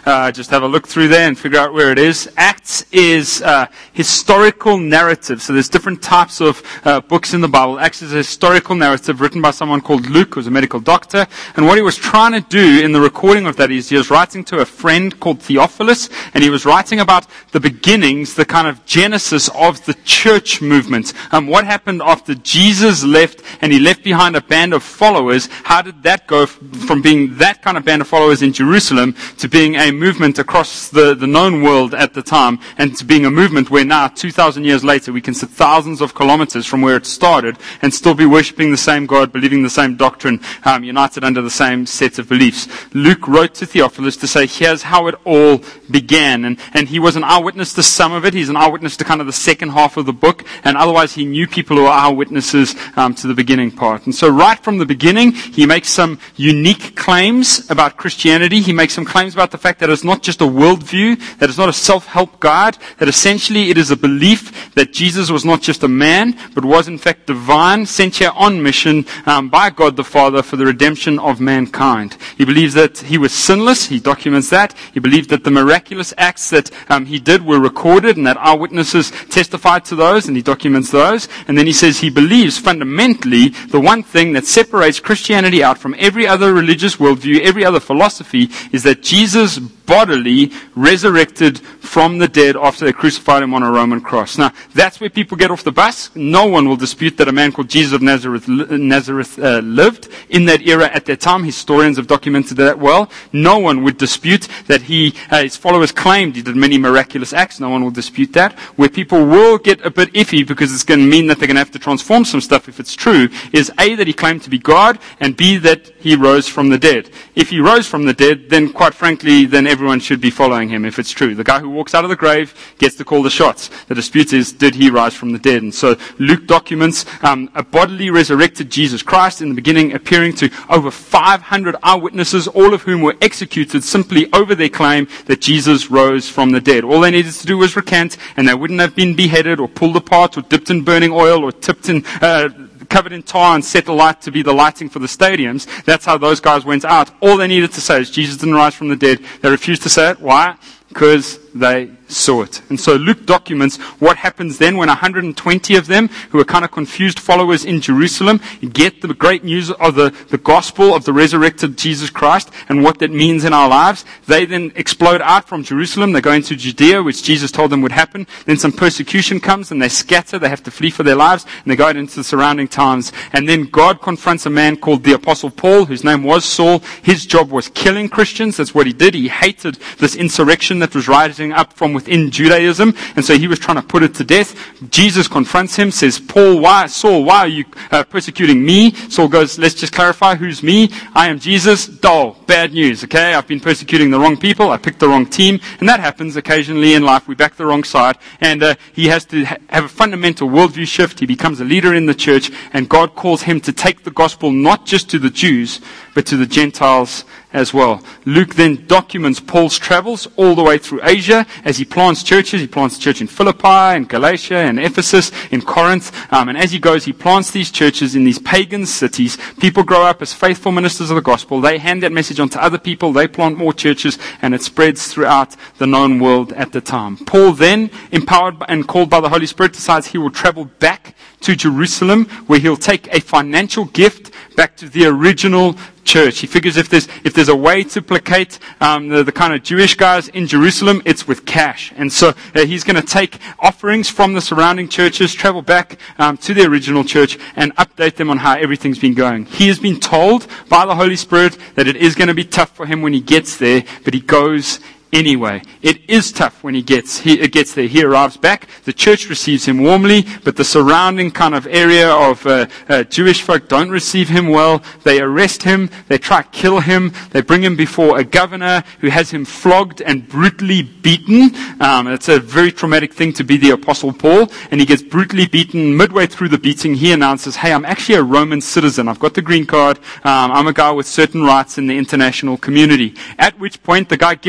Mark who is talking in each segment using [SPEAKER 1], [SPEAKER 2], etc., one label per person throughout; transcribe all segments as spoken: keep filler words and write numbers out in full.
[SPEAKER 1] uh, just have a look through there and figure out where it is. Acts is uh, historical narrative. So there's different types of uh, books in the Bible. Acts is a historical narrative written by someone called Luke, who was a medical doctor. And what he was trying to do in the recording of that is he was writing to a friend called Theophilus, and he was writing about the beginnings, the kind of genesis of the church movement. Um, what happened after Jesus left and he left behind a band of followers? How did that go f- from being that kind of band of followers in Jerusalem to being a movement across the, the known world at the time, and to being a movement where now, two thousand years later, we can sit thousands of kilometers from where it started and still be worshipping the same God, believing the same doctrine, um, united under the same set of beliefs. Luke wrote to Theophilus to say, here's how it all began. And, and he was an eyewitness to some of it. He's an eyewitness to kind of the second half of the book. And otherwise, he knew people who are eyewitnesses um, to the beginning part. And so right from the beginning, he makes some unique claims about Christianity. He makes some claims about the fact that it's not just a worldview, that it's not a self-help guide, that essentially it is a belief that Jesus was not just a man, but was in fact divine, sent here on mission um, by God the Father for the redemption of mankind. He believes that he was sinless. He documents that. He believed that the miraculous acts that um, he did were recorded and that eyewitnesses testified to those, and he documents those. And then he says he believes fundamentally the one thing that separates Christianity out from every other religious worldview, every other philosophy, is that Jesus bodily resurrected from the dead after they crucified him on a Roman cross. Now, that's where people get off the bus. No one will dispute that a man called Jesus of Nazareth, Nazareth uh, lived in that era at that time. Historians have documented that well. No one would dispute that he, uh, his followers claimed he did many miraculous acts. No one will dispute that. Where people will get a bit iffy because it's going to mean that they're going to have to transform some stuff if it's true, is A, that he claimed to be God, and B, that he rose from the dead. If he rose from the dead, then quite frankly, then everyone should be following him if it's true. The guy who walks out of the grave gets to call the shots. The dispute is, did he rise from the dead? And so Luke documents um, a bodily resurrected Jesus Christ in the beginning, appearing to over five hundred eyewitnesses, all of whom were executed simply over their claim that Jesus rose from the dead. All they needed to do was recant, and they wouldn't have been beheaded or pulled apart or dipped in burning oil or tipped in uh, covered in tar and set alight to be the lighting for the stadiums. That's how those guys went out. All they needed to say is Jesus didn't rise from the dead. They refused to say it. Why? Because they saw it. And so Luke documents what happens then when one hundred twenty of them, who are kind of confused followers in Jerusalem, get the great news of the, the gospel of the resurrected Jesus Christ and what that means in our lives. They then explode out from Jerusalem. They go into Judea, which Jesus told them would happen. Then some persecution comes and they scatter. They have to flee for their lives, and they go out into the surrounding towns. And then God confronts a man called the Apostle Paul, whose name was Saul. His job was killing Christians. That's what he did. He hated this insurrection that was rising up from within Judaism, and so he was trying to put it to death. Jesus confronts him, says, Paul, why, Saul, why are you uh, persecuting me? Saul goes, let's just clarify, who's me? I am Jesus. Dull. Bad news, okay? I've been persecuting the wrong people. I picked the wrong team, and that happens occasionally in life. We back the wrong side, and uh, he has to ha- have a fundamental worldview shift. He becomes a leader in the church, and God calls him to take the gospel not just to the Jews, but to the Gentiles as well. Luke then documents Paul's travels all the way through Asia as he plants churches. He plants a church in Philippi, in Galatia, in Ephesus, in Corinth. Um, and as he goes, he plants these churches in these pagan cities. People grow up as faithful ministers of the gospel. They hand that message on to other people. They plant more churches, and it spreads throughout the known world at the time. Paul then, empowered and called by the Holy Spirit, decides he will travel back to Jerusalem, where he'll take a financial gift back to the original church. He figures if there's if there's a way to placate um, the, the kind of Jewish guys in Jerusalem, it's with cash. And so uh, he's going to take offerings from the surrounding churches, travel back um, to the original church, and update them on how everything's been going. He has been told by the Holy Spirit that it is going to be tough for him when he gets there, but he goes anyway. It is tough when he gets he gets there. He arrives back. The church receives him warmly, but the surrounding kind of area of uh, uh, Jewish folk don't receive him well. They arrest him. They try to kill him. They bring him before a governor who has him flogged and brutally beaten. Um, it's a very traumatic thing to be the Apostle Paul, and he gets brutally beaten. Midway through the beating, he announces, hey, I'm actually a Roman citizen. I've got the green card. Um, I'm a guy with certain rights in the international community. At which point, the guy giving the beating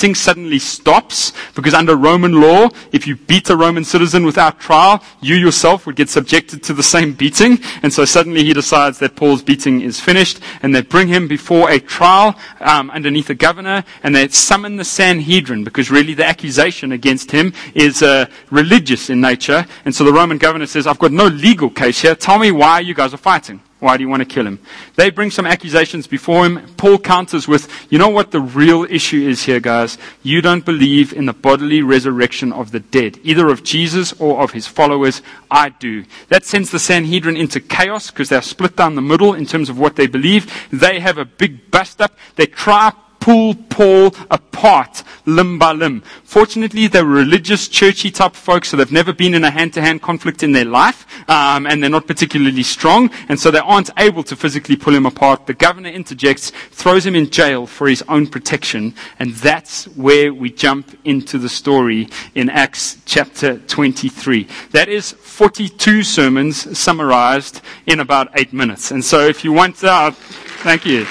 [SPEAKER 1] beating suddenly stops, because under Roman law, if you beat a Roman citizen without trial, you yourself would get subjected to the same beating. And so suddenly he decides that Paul's beating is finished, and they bring him before a trial um, underneath a governor, and they summon the Sanhedrin, because really the accusation against him is uh, religious in nature. And so the Roman governor says, I've got no legal case here. Tell me why you guys are fighting. Why do you want to kill him? They bring some accusations before him. Paul counters with, you know what the real issue is here, guys? You don't believe in the bodily resurrection of the dead, either of Jesus or of his followers. I do. That sends the Sanhedrin into chaos, because they're split down the middle in terms of what they believe. They have a big bust up. They try pull Paul apart limb by limb. Fortunately, they're religious, churchy type folks, so they've never been in a hand-to-hand conflict in their life, um, and they're not particularly strong, and so they aren't able to physically pull him apart. The governor interjects, throws him in jail for his own protection, and that's where we jump into the story in Acts chapter twenty-three. That is forty-two sermons summarized in about eight minutes. And so if you want, uh, thank you.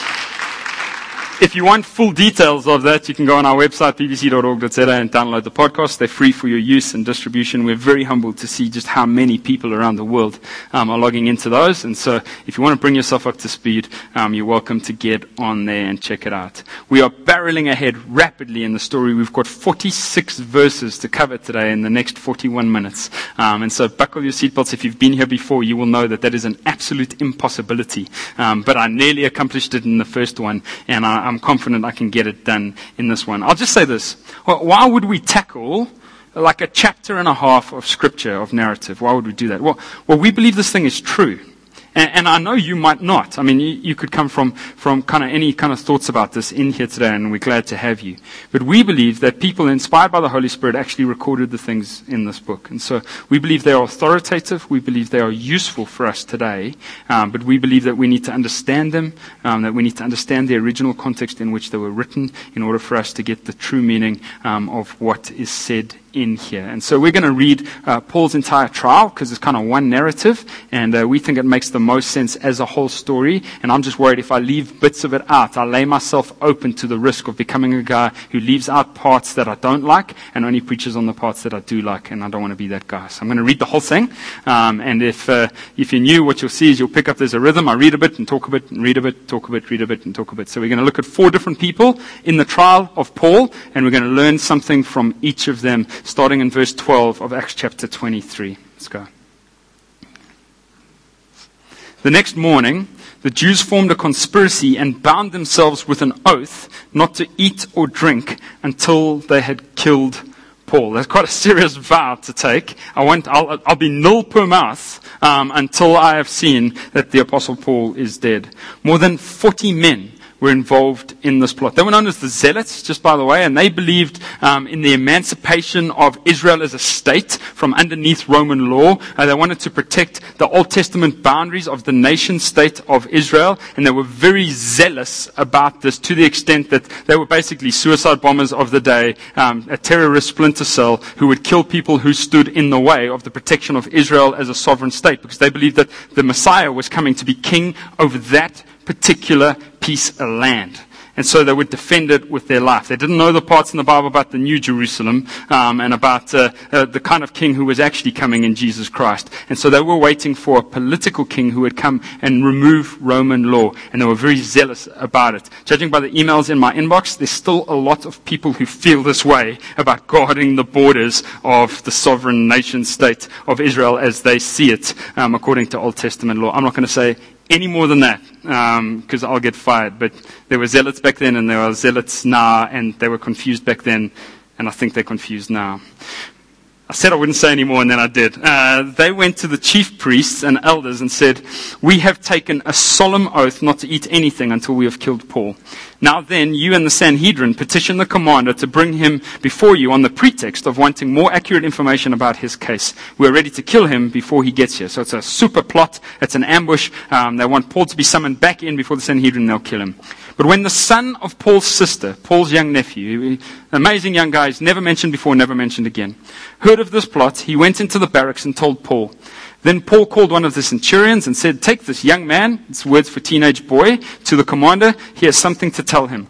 [SPEAKER 1] If you want full details of that, you can go on our website, b b c dot org dot z a, and download the podcast. They're free for your use and distribution. We're very humbled to see just how many people around the world um, are logging into those. And so if you want to bring yourself up to speed, um, you're welcome to get on there and check it out. We are barreling ahead rapidly in the story. We've got forty-six verses to cover today in the next forty-one minutes. Um, and so buckle your seatbelts. If you've been here before, you will know that that is an absolute impossibility. Um, but I nearly accomplished it in the first one, and I I'm confident I can get it done in this one. I'll just say this. Why would we tackle like a chapter and a half of scripture, of narrative? Why would we do that? Well, well we believe this thing is true. And, and I know you might not. I mean, you, you could come from, from kind of any kind of thoughts about this in here today, and we're glad to have you. But we believe that people inspired by the Holy Spirit actually recorded the things in this book. And so we believe they are authoritative. We believe they are useful for us today. Um, but we believe that we need to understand them, um, that we need to understand the original context in which they were written in order for us to get the true meaning um, of what is said in here. And so we're going to read uh, Paul's entire trial, because it's kind of one narrative, and uh, we think it makes the most sense as a whole story. And I'm just worried if I leave bits of it out, I lay myself open to the risk of becoming a guy who leaves out parts that I don't like and only preaches on the parts that I do like, and I don't want to be that guy. So I'm going to read the whole thing, um, and if uh, if you're new, what you'll see is you'll pick up there's a rhythm. I read a bit and talk a bit and read a bit, talk a bit, read a bit and talk a bit. So we're going to look at four different people in the trial of Paul, and we're going to learn something from each of them, starting in verse twelve of Acts chapter twenty-three. Let's go. The next morning, the Jews formed a conspiracy and bound themselves with an oath not to eat or drink until they had killed Paul. That's quite a serious vow to take. I won't, I'll, I'll be nil per mouth um, until I have seen that the Apostle Paul is dead. More than forty men were involved in this plot. They were known as the Zealots, just by the way, and they believed um, in the emancipation of Israel as a state from underneath Roman law. Uh, they wanted to protect the Old Testament boundaries of the nation state of Israel, and they were very zealous about this, to the extent that they were basically suicide bombers of the day, um, a terrorist splinter cell who would kill people who stood in the way of the protection of Israel as a sovereign state, because they believed that the Messiah was coming to be king over that particular piece of land. And so they would defend it with their life. They didn't know the parts in the Bible about the New Jerusalem um, and about uh, uh, the kind of king who was actually coming in Jesus Christ. And so they were waiting for a political king who would come and remove Roman law. And they were very zealous about it. Judging by the emails in my inbox, there's still a lot of people who feel this way about guarding the borders of the sovereign nation state of Israel as they see it um, according to Old Testament law. I'm not going to say any more than that, because um, I'll get fired. But there were zealots back then, and there are zealots now, and they were confused back then, and I think they're confused now. I said I wouldn't say any more, and then I did. Uh, they went to the chief priests and elders and said, "We have taken a solemn oath not to eat anything until we have killed Paul. Now then, you and the Sanhedrin petition the commander to bring him before you on the pretext of wanting more accurate information about his case. We're ready to kill him before he gets here." So it's a super plot. It's an ambush. Um, they want Paul to be summoned back in before the Sanhedrin, and they'll kill him. But when the son of Paul's sister, Paul's young nephew, amazing young guy, he's never mentioned before, never mentioned again, heard of this plot, he went into the barracks and told Paul. Then Paul called one of the centurions and said, "Take this young man," it's words for teenage boy, "to the commander. He has something to tell him."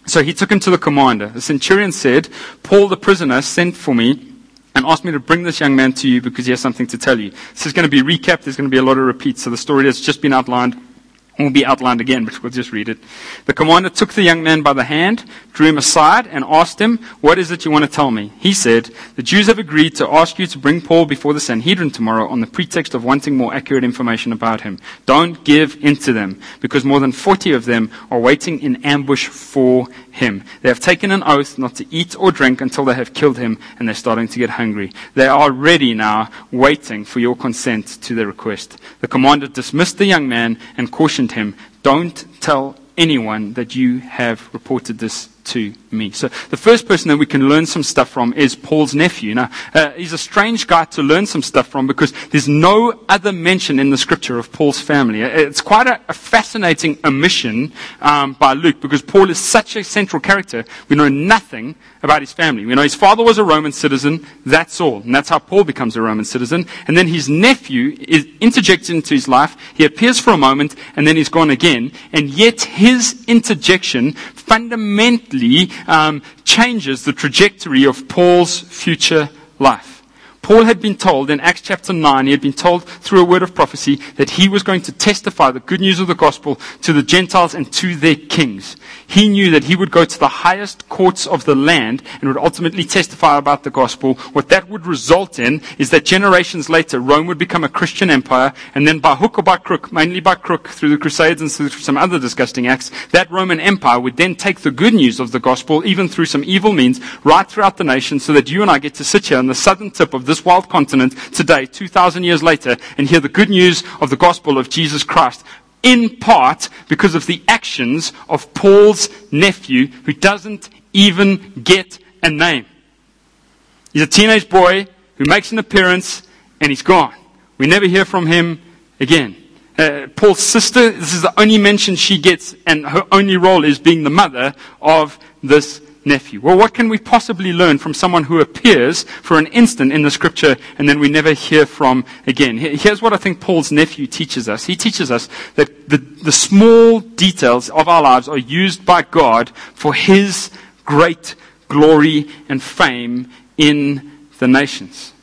[SPEAKER 1] So he took him to the commander. The centurion said, Paul the prisoner sent for me and asked me to bring this young man to you because he has something to tell you. This is going to be recapped. There's going to be a lot of repeats. So the story has just been outlined. Will be outlined again, but we'll just read it. The commander took the young man by the hand, drew him aside, and asked him, what is it you want to tell me? He said, the Jews have agreed to ask you to bring Paul before the Sanhedrin tomorrow on the pretext of wanting more accurate information about him. Don't give in to them, because more than forty of them are waiting in ambush for him. They have taken an oath not to eat or drink until they have killed him, and they're starting to get hungry. They are ready now, waiting for your consent to their request. The commander dismissed the young man and cautioned him, don't tell anyone that you have reported this to me. So the first person that we can learn some stuff from is Paul's nephew. Now, uh, he's a strange guy to learn some stuff from because there's no other mention in the scripture of Paul's family. It's quite a, a fascinating omission um, by Luke because Paul is such a central character. We know nothing about his family. We know his father was a Roman citizen. That's all. And that's how Paul becomes a Roman citizen. And then his nephew is interjected into his life. He appears for a moment and then he's gone again. And yet his interjection fundamentally um, changes the trajectory of Paul's future life. Paul had been told in Acts chapter nine, he had been told through a word of prophecy that he was going to testify the good news of the gospel to the Gentiles and to their kings. He knew that he would go to the highest courts of the land and would ultimately testify about the gospel. What that would result in is that generations later, Rome would become a Christian empire, and then by hook or by crook, mainly by crook, through the Crusades and through some other disgusting acts, that Roman empire would then take the good news of the gospel, even through some evil means, right throughout the nation, so that you and I get to sit here on the southern tip of this this wild continent today, two thousand years later, and hear the good news of the gospel of Jesus Christ, in part because of the actions of Paul's nephew, who doesn't even get a name. He's a teenage boy who makes an appearance, and he's gone. We never hear from him again. Uh, Paul's sister, this is the only mention she gets, and her only role is being the mother of this nephew. Well, what can we possibly learn from someone who appears for an instant in the scripture and then we never hear from again? Here's what I think Paul's nephew teaches us. He teaches us that the, the small details of our lives are used by God for his great glory and fame in the nations.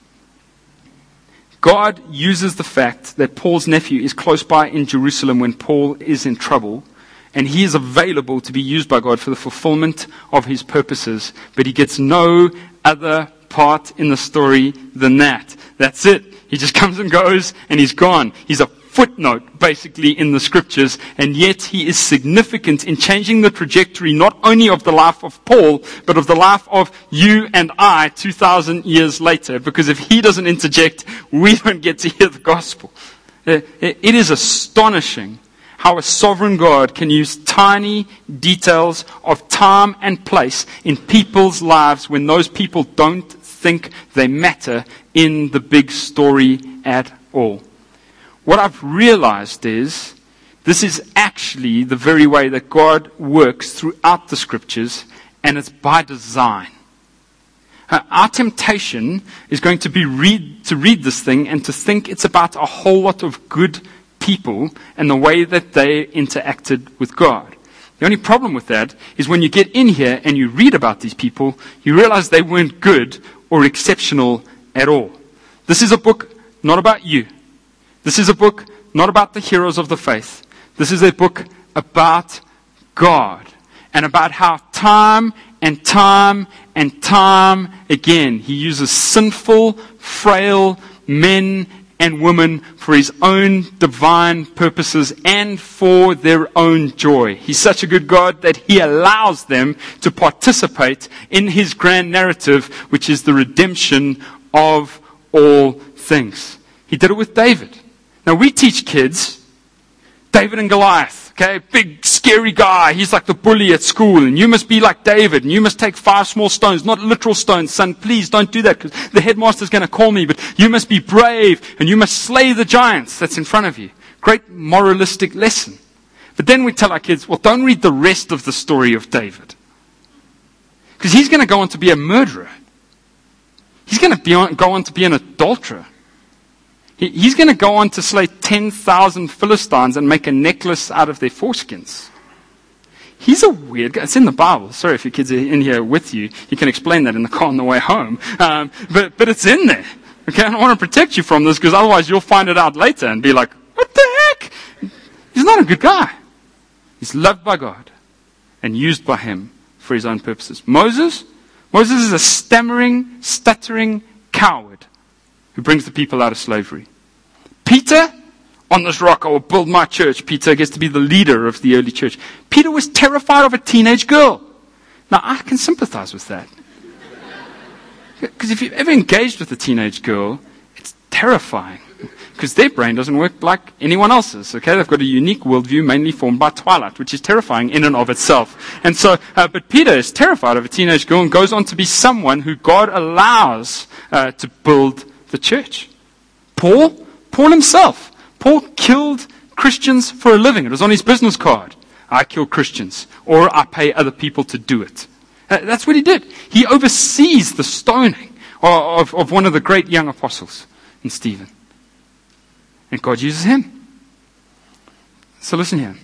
[SPEAKER 1] God uses the fact that Paul's nephew is close by in Jerusalem when Paul is in trouble, and he is available to be used by God for the fulfillment of his purposes. But he gets no other part in the story than that. That's it. He just comes and goes and he's gone. He's a footnote, basically, in the scriptures. And yet he is significant in changing the trajectory not only of the life of Paul, but of the life of you and I two thousand years later. Because if he doesn't interject, we don't get to hear the gospel. It is astonishing how a sovereign God can use tiny details of time and place in people's lives when those people don't think they matter in the big story at all. What I've realized is this is actually the very way that God works throughout the scriptures, and it's by design. Uh, our temptation is going to be read, to read this thing and to think it's about a whole lot of good people and the way that they interacted with God. The only problem with that is when you get in here and you read about these people, you realize they weren't good or exceptional at all. This is a book not about you. This is a book not about the heroes of the faith. This is a book about God and about how time and time and time again he uses sinful, frail men and women for his own divine purposes and for their own joy. He's such a good God that he allows them to participate in his grand narrative, which is the redemption of all things. He did it with David. Now we teach kids David and Goliath, okay? Big, scary guy. He's like the bully at school, and you must be like David, and you must take five small stones, not literal stones. Son, please don't do that, because the headmaster's going to call me, but you must be brave, and you must slay the giants that's in front of you. Great moralistic lesson. But then we tell our kids, well, don't read the rest of the story of David, because he's going to go on to be a murderer. He's going to be on, go on to be an adulterer. He's going to go on to slay ten thousand Philistines and make a necklace out of their foreskins. he's a weird guy. It's in the Bible. Sorry if your kids are in here with you. You can explain that in the car on the way home. Um, but, but it's in there. Okay, I don't want to protect you from this because otherwise you'll find it out later and be like, what the heck? He's not a good guy. He's loved by God and used by him for his own purposes. Moses? Moses is a stammering, stuttering coward who brings the people out of slavery. Peter? On this rock I will build my church. Peter gets to be the leader of the early church. Peter was terrified of a teenage girl. Now, I can sympathize with that. Because if you've ever engaged with a teenage girl, it's terrifying. Because their brain doesn't work like anyone else's. Okay, they've got a unique worldview mainly formed by twilight, which is terrifying in and of itself. And so, uh, but Peter is terrified of a teenage girl and goes on to be someone who God allows uh, to build the church. Paul? Paul himself. Paul killed Christians for a living. It was on his business card. I kill Christians, or I pay other people to do it. That's what he did. He oversees the stoning of, of one of the great young apostles in Stephen. And God uses him. So listen here.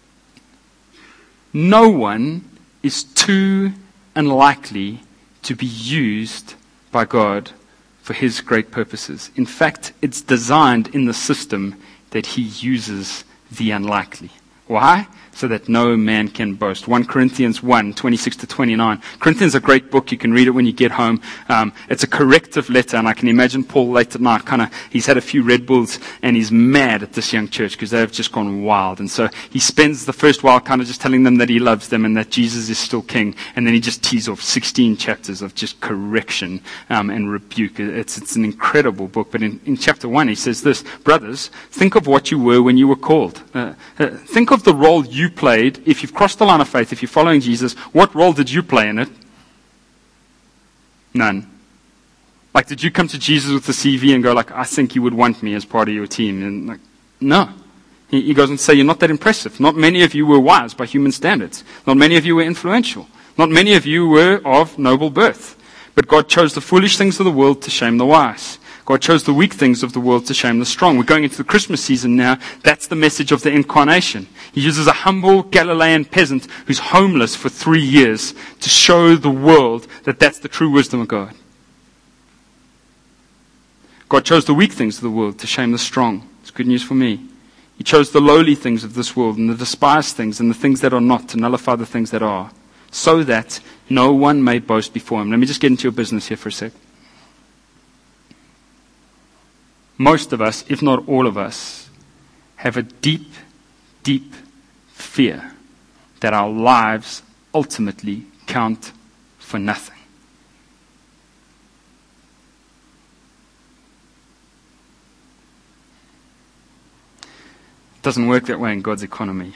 [SPEAKER 1] No one is too unlikely to be used by God for his great purposes. In fact, it's designed in the system that he uses the unlikely. Why? So that no man can boast. First Corinthians one, twenty-six to twenty-nine. Corinthians is a great book. You can read it when you get home. Um, it's a corrective letter, and I can imagine Paul late at night kind of, he's had a few Red Bulls, and he's mad at this young church because they've just gone wild. And so he spends the first while kind of just telling them that he loves them and that Jesus is still king. And then he just tees off sixteen chapters of just correction um, and rebuke. It's, it's an incredible book. But in, in chapter one, he says this, brothers, think of what you were when you were called. Uh, uh, think of the role you played. If you've crossed the line of faith, if you're following Jesus, what role did you play in it? None. Like, did you come to Jesus with the C V and go like, I think you would want me as part of your team? And like, no. He, he goes and say, you're not that impressive. Not many of you were wise by human standards. Not many of you were influential. Not many of you were of noble birth. But God chose the foolish things of the world to shame the wise. God chose the weak things of the world to shame the strong. We're going into the Christmas season now. That's the message of the incarnation. He uses a humble Galilean peasant who's homeless for three years to show the world that that's the true wisdom of God. God chose the weak things of the world to shame the strong. It's good news for me. He chose the lowly things of this world and the despised things and the things that are not to nullify the things that are, so that no one may boast before him. Let me just get into your business here for a sec. Most of us, if not all of us, have a deep, deep fear that our lives ultimately count for nothing. It doesn't work that way in God's economy.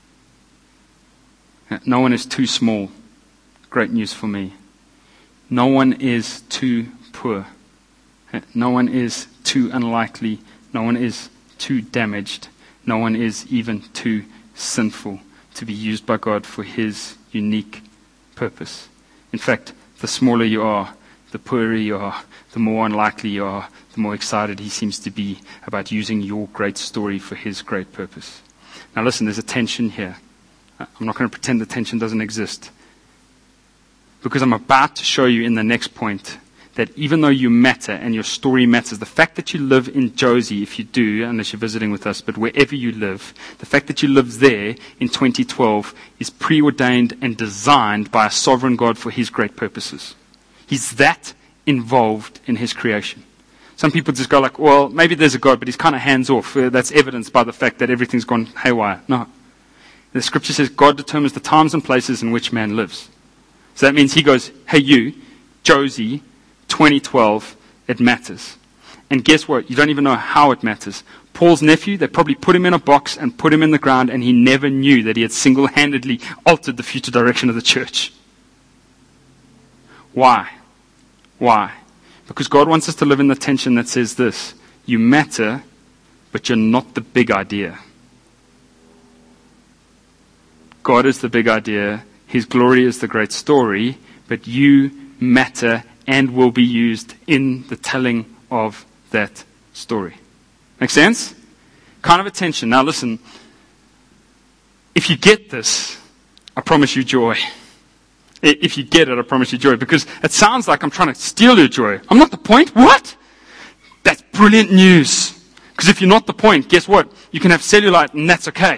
[SPEAKER 1] No one is too small. Great news for me. No one is too poor. No one is too unlikely. No one is too damaged. No one is even too sinful to be used by God for his unique purpose. In fact, the smaller you are, the poorer you are, the more unlikely you are, the more excited he seems to be about using your great story for his great purpose. Now listen, there's a tension here. I'm not going to pretend the tension doesn't exist. Because I'm about to show you in the next point that even though you matter and your story matters, the fact that you live in Josie, if you do, unless you're visiting with us, but wherever you live, the fact that you live there in twenty twelve is preordained and designed by a sovereign God for his great purposes. He's that involved in his creation. Some people just go like, well, maybe there's a God, but he's kind of hands off. Uh, that's evidenced by the fact that everything's gone haywire. No. The scripture says God determines the times and places in which man lives. So that means he goes, hey you, Josie, twenty twelve, it matters. And guess what? You don't even know how it matters. Paul's nephew, they probably put him in a box and put him in the ground, and he never knew that he had single-handedly altered the future direction of the church. Why? Why? Because God wants us to live in the tension that says this: you matter, but you're not the big idea. God is the big idea. His glory is the great story, but you matter and will be used in the telling of that story. Make sense? Kind of a tension. Now listen, if you get this, I promise you joy. If you get it, I promise you joy. Because it sounds like I'm trying to steal your joy. I'm not the point. What? That's brilliant news. Because if you're not the point, guess what? You can have cellulite and that's okay.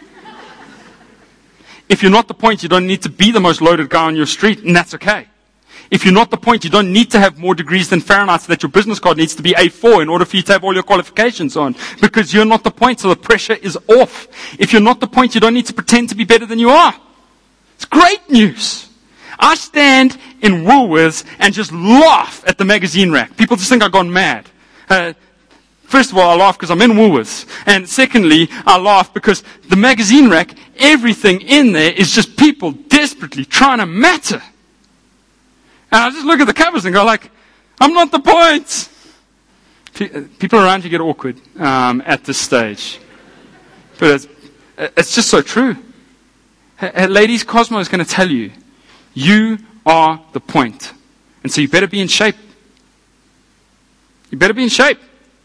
[SPEAKER 1] If you're not the point, you don't need to be the most loaded guy on your street and that's okay. If you're not the point, you don't need to have more degrees than Fahrenheit so that your business card needs to be A four in order for you to have all your qualifications on. Because you're not the point, so the pressure is off. If you're not the point, you don't need to pretend to be better than you are. It's great news. I stand in Woolworths and just laugh at the magazine rack. People just think I've gone mad. Uh, first of all, I laugh because I'm in Woolworths. And secondly, I laugh because the magazine rack, everything in there is just people desperately trying to matter. And I just look at the covers and go like, I'm not the point. People around you get awkward um, at this stage. But it's, it's just so true. Ladies, Cosmo is going to tell you, you are the point. And so you better be in shape. You better be in shape.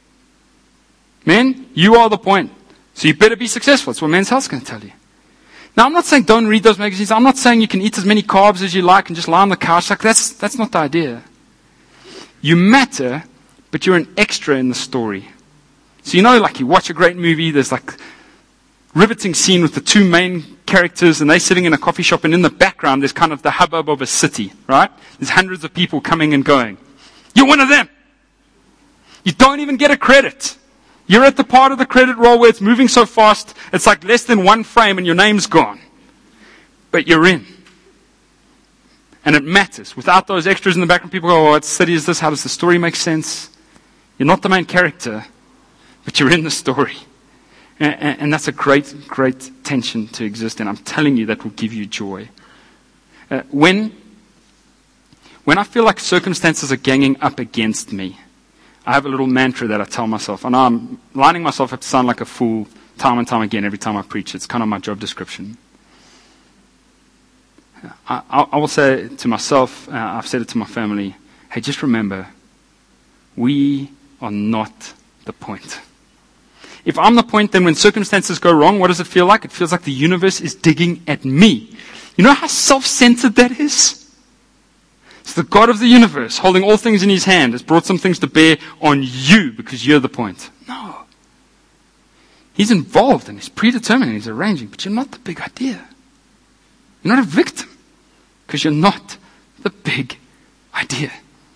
[SPEAKER 1] Men, you are the point. So you better be successful. That's what Men's Health is going to tell you. Now, I'm not saying don't read those magazines. I'm not saying you can eat as many carbs as you like and just lie on the couch. Like that's, that's not the idea. You matter, but you're an extra in the story. So you know, like you watch a great movie, there's like riveting scene with the two main characters and they're sitting in a coffee shop and in the background there's kind of the hubbub of a city, right? There's hundreds of people coming and going. You're one of them. You don't even get a credit. You're at the part of the credit roll where it's moving so fast, it's like less than one frame and your name's gone. But you're in. And it matters. Without those extras in the background, people go, oh, what city is this? How does the story make sense? You're not the main character, but you're in the story. And, and, and that's a great, great tension to exist in. I'm telling you that will give you joy. Uh, when, when I feel like circumstances are ganging up against me, I have a little mantra that I tell myself. I know I'm lining myself up to sound like a fool time and time again every time I preach. It's kind of my job description. I, I, I will say to myself, uh, I've said it to my family, hey, just remember, we are not the point. If I'm the point, then when circumstances go wrong, what does it feel like? It feels like the universe is digging at me. You know how self-centered that is? So the God of the universe, holding all things in his hand, has brought some things to bear on you because you're the point. No. He's involved and he's predetermined and he's arranging, but you're not the big idea. You're not a victim because you're not the big idea.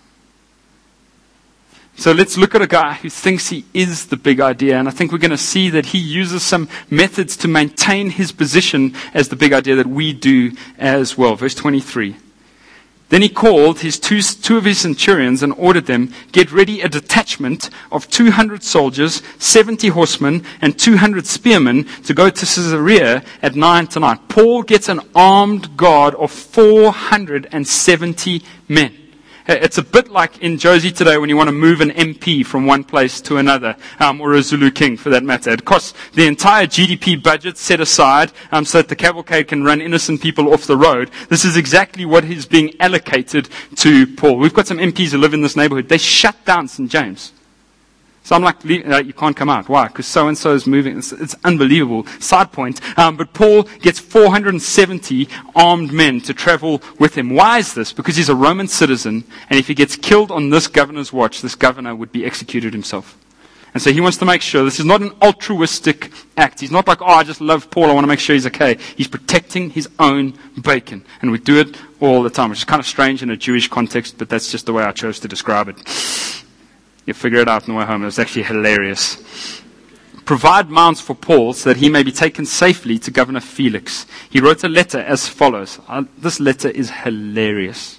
[SPEAKER 1] So let's look at a guy who thinks he is the big idea, and I think we're going to see that he uses some methods to maintain his position as the big idea that we do as well. Verse twenty-three. Then he called his two, two of his centurions and ordered them, get ready a detachment of two hundred soldiers, seventy horsemen, and two hundred spearmen to go to Caesarea at nine tonight. Paul gets an armed guard of four hundred seventy men. It's a bit like in Josie today when you want to move an M P from one place to another, um, or a Zulu king for that matter. It costs the entire G D P budget set aside um, so that the cavalcade can run innocent people off the road. This is exactly what is being allocated to Paul. We've got some M Ps who live in this neighborhood. They shut down Saint James. So I'm like, uh, you can't come out. Why? Because so-and-so is moving. It's, it's unbelievable. Side point. Um, but Paul gets four hundred seventy armed men to travel with him. Why is this? Because he's a Roman citizen, and if he gets killed on this governor's watch, this governor would be executed himself. And so he wants to make sure this is not an altruistic act. He's not like, oh, I just love Paul, I want to make sure he's okay. He's protecting his own bacon. And we do it all the time, which is kind of strange in a Jewish context, but that's just the way I chose to describe it. You figure it out on the way home. It was actually hilarious. Provide mounts for Paul so that he may be taken safely to Governor Felix. He wrote a letter as follows. Uh, this letter is hilarious.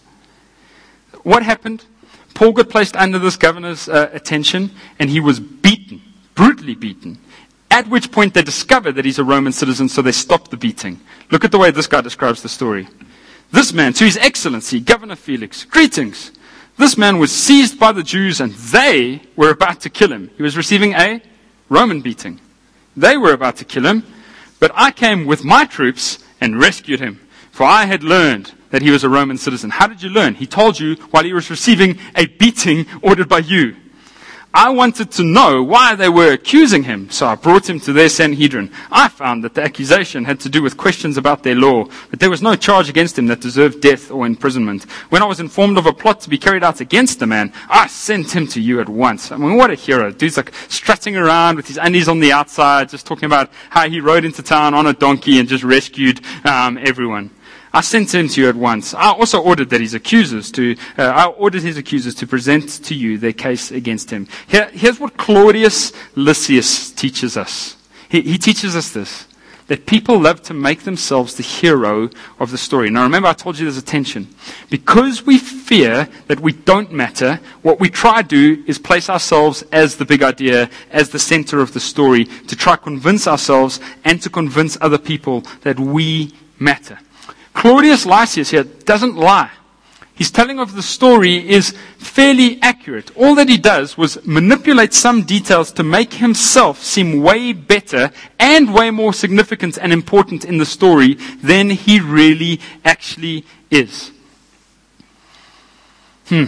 [SPEAKER 1] What happened? Paul got placed under this governor's uh, attention, and he was beaten, brutally beaten. At which point they discovered that he's a Roman citizen, so they stopped the beating. Look at the way this guy describes the story. This man, to His Excellency, Governor Felix, greetings. This man was seized by the Jews and they were about to kill him. He was receiving a Roman beating. They were about to kill him, but I came with my troops and rescued him. For I had learned that he was a Roman citizen. How did you learn? He told you while he was receiving a beating ordered by you. I wanted to know why they were accusing him, so I brought him to their Sanhedrin. I found that the accusation had to do with questions about their law, that there was no charge against him that deserved death or imprisonment. When I was informed of a plot to be carried out against the man, I sent him to you at once. I mean, what a hero. Dude's like strutting around with his undies on the outside, just talking about how he rode into town on a donkey and just rescued um, everyone. I sent him to you at once. I also ordered that his accusers to, uh, I ordered his accusers to present to you their case against him. Here, here's what Claudius Lysias teaches us. He, he teaches us this, that people love to make themselves the hero of the story. Now remember, I told you there's a tension. Because we fear that we don't matter, what we try to do is place ourselves as the big idea, as the center of the story, to try to convince ourselves and to convince other people that we matter. Claudius Lysias here doesn't lie. His telling of the story is fairly accurate. All that he does was manipulate some details to make himself seem way better and way more significant and important in the story than he really actually is. Hmm.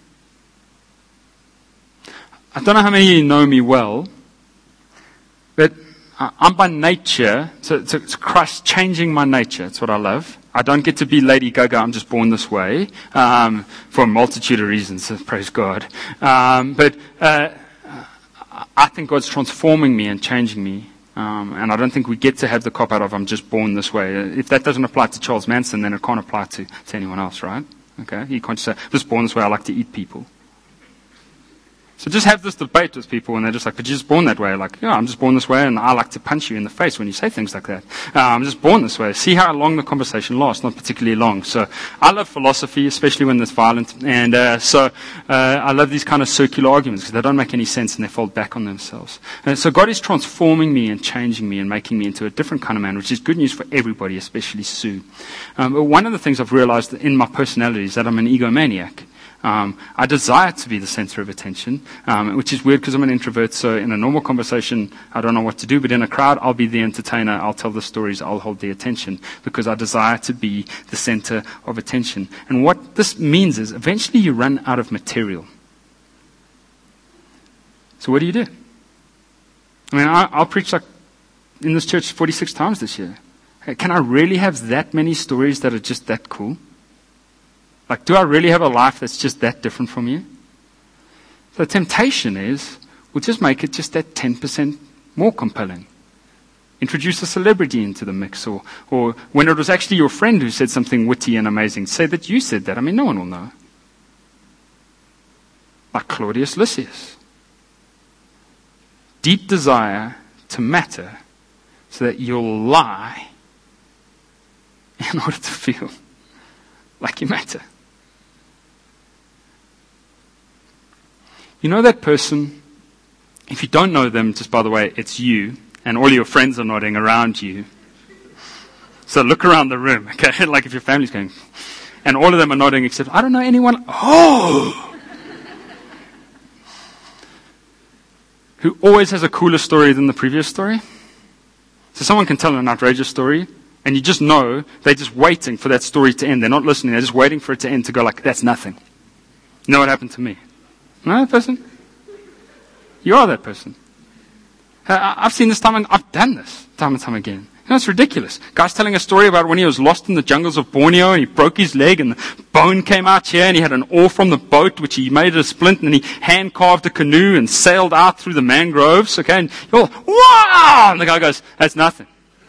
[SPEAKER 1] I don't know how many of you know me well, but I'm by nature, so, so it's Christ changing my nature. It's what I love. I don't get to be Lady Gaga. I'm just born this way um, for a multitude of reasons. So praise God. Um, but uh, I think God's transforming me and changing me. Um, and I don't think we get to have the cop out of I'm just born this way. If that doesn't apply to Charles Manson, then it can't apply to, to anyone else, right? Okay, you can't just say, I'm just born this way. I like to eat people. So just have this debate with people, and they're just like, but you're just born that way. Like, yeah, I'm just born this way, and I like to punch you in the face when you say things like that. Uh, I'm just born this way. See how long the conversation lasts, not particularly long. So I love philosophy, especially when it's violent. And uh, so uh, I love these kind of circular arguments because they don't make any sense and they fall back on themselves. And so God is transforming me and changing me and making me into a different kind of man, which is good news for everybody, especially Sue. Um, but one of the things I've realized in my personality is that I'm an egomaniac. Um, I desire to be the center of attention, um, which is weird because I'm an introvert, so in a normal conversation, I don't know what to do, but in a crowd, I'll be the entertainer, I'll tell the stories, I'll hold the attention, because I desire to be the center of attention. And what this means is, eventually you run out of material. So what do you do? I mean, I, I'll preach like in this church forty-six times this year. Hey, can I really have that many stories that are just that cool? Like, do I really have a life that's just that different from you? So the temptation is, we'll just make it just that ten percent more compelling. Introduce a celebrity into the mix, or, or when it was actually your friend who said something witty and amazing, say that you said that. I mean, no one will know. Like Claudius Lysias. Deep desire to matter so that you'll lie in order to feel like you matter. You know that person, if you don't know them, just by the way, it's you, and all your friends are nodding around you. So look around the room, okay? Like if your family's going, and all of them are nodding except, I don't know anyone. Oh! Who always has a cooler story than the previous story. So someone can tell an outrageous story, and you just know they're just waiting for that story to end. They're not listening. They're just waiting for it to end to go like, that's nothing. You know what happened to me? Know that person? You are that person. I've seen this time and I've done this time and time again. You know, it's ridiculous. Guy's telling a story about when he was lost in the jungles of Borneo and he broke his leg and the bone came out here and he had an oar from the boat which he made a splint and he hand carved a canoe and sailed out through the mangroves. Okay, and you're all, wow! And the guy goes, that's nothing.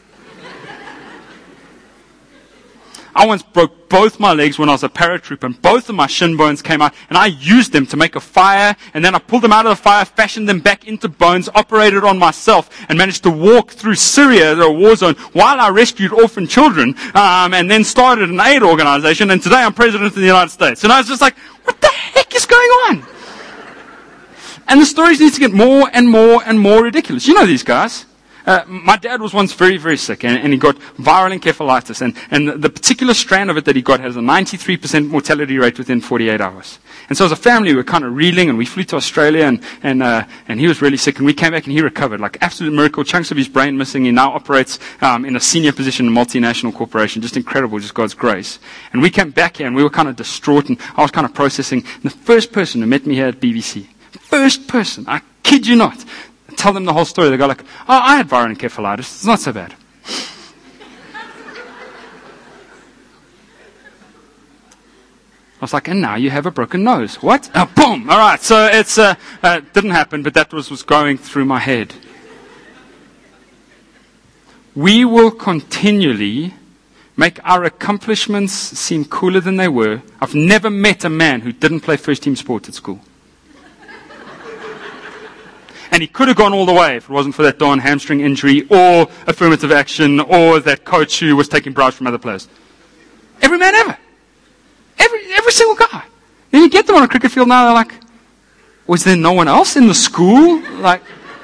[SPEAKER 1] I once broke both my legs when I was a paratrooper, and both of my shin bones came out, and I used them to make a fire, and then I pulled them out of the fire, fashioned them back into bones, operated on myself, and managed to walk through Syria, a war zone, while I rescued orphan children, um, and then started an aid organization, and today I'm president of the United States. And I was just like, what the heck is going on? And the stories need to get more and more and more ridiculous. You know these guys. Uh, my dad was once very, very sick, and, and he got viral encephalitis, and, and the, the particular strand of it that he got has a ninety-three percent mortality rate within forty-eight hours. And so as a family, we were kind of reeling, and we flew to Australia, and, and, uh, and he was really sick, and we came back and he recovered, like absolute miracle, chunks of his brain missing. He now operates um, in a senior position in a multinational corporation, just incredible, just God's grace. And we came back here, and we were kind of distraught, and I was kind of processing, and the first person who met me here at B B C, first person, I kid you not, I tell them the whole story. They go like, oh, I had viral encephalitis. It's not so bad. I was like, and now you have a broken nose. What? Oh, boom. All right. So it's uh, uh, didn't happen, but that was, was going through my head. We will continually make our accomplishments seem cooler than they were. I've never met a man who didn't play first team sport at school. And he could have gone all the way if it wasn't for that darn hamstring injury or affirmative action or that coach who was taking bribes from other players. Every man ever. Every every single guy. Then you get them on a cricket field now, they're like, was there no one else in the school? Like,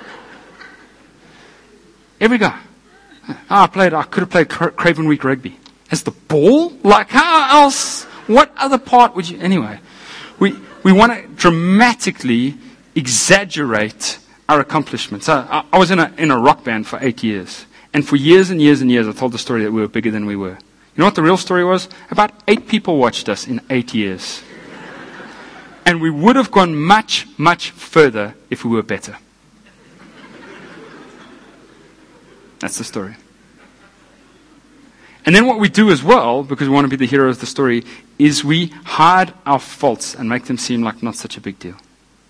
[SPEAKER 1] every guy. Oh, I played, I could have played Cra- Craven Week rugby. As the ball? Like, how else? What other part would you? Anyway, we we want to dramatically exaggerate our accomplishments. I, I, I was in a in a rock band for eight years. And for years and years and years, I told the story that we were bigger than we were. You know what the real story was? About eight people watched us in eight years. And we would have gone much, much further if we were better. That's the story. And then what we do as well, because we want to be the hero of the story, is we hide our faults and make them seem like not such a big deal.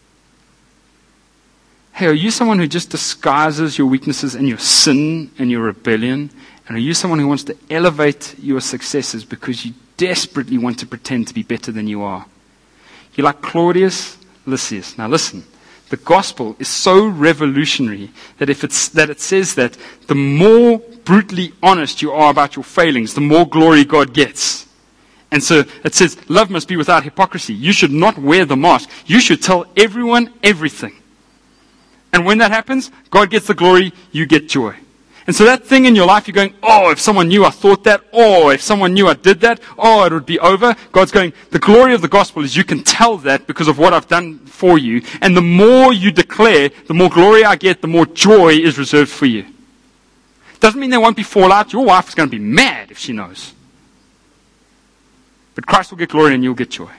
[SPEAKER 1] Hey, are you someone who just disguises your weaknesses and your sin and your rebellion? And are you someone who wants to elevate your successes because you desperately want to pretend to be better than you are? You're like Claudius Lysias. Now listen, the gospel is so revolutionary that if it's that it says that the more brutally honest you are about your failings, the more glory God gets. And so it says love must be without hypocrisy. You should not wear the mask. You should tell everyone everything. And when that happens, God gets the glory, you get joy. And so that thing in your life, you're going, oh, if someone knew I thought that, oh, if someone knew I did that, oh, it would be over. God's going, the glory of the gospel is you can tell that because of what I've done for you. And the more you declare, the more glory I get, the more joy is reserved for you. Doesn't mean there won't be fallout. Your wife is going to be mad if she knows. But Christ will get glory and you'll get joy.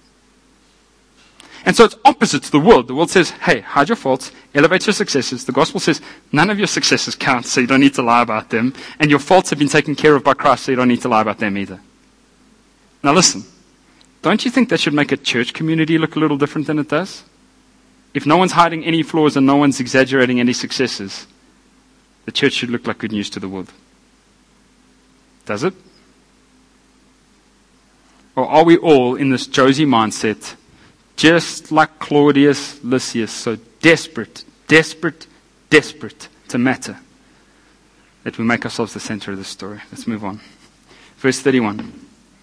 [SPEAKER 1] And so it's opposite to the world. The world says, hey, hide your faults, elevate your successes. The gospel says, none of your successes count, so you don't need to lie about them. And your faults have been taken care of by Christ, so you don't need to lie about them either. Now listen, don't you think that should make a church community look a little different than it does? If no one's hiding any flaws and no one's exaggerating any successes, the church should look like good news to the world. Does it? Or are we all in this Josie mindset, just like Claudius Lysias, so desperate, desperate, desperate to matter, that we make ourselves the center of the story? Let's move on. Verse thirty-one.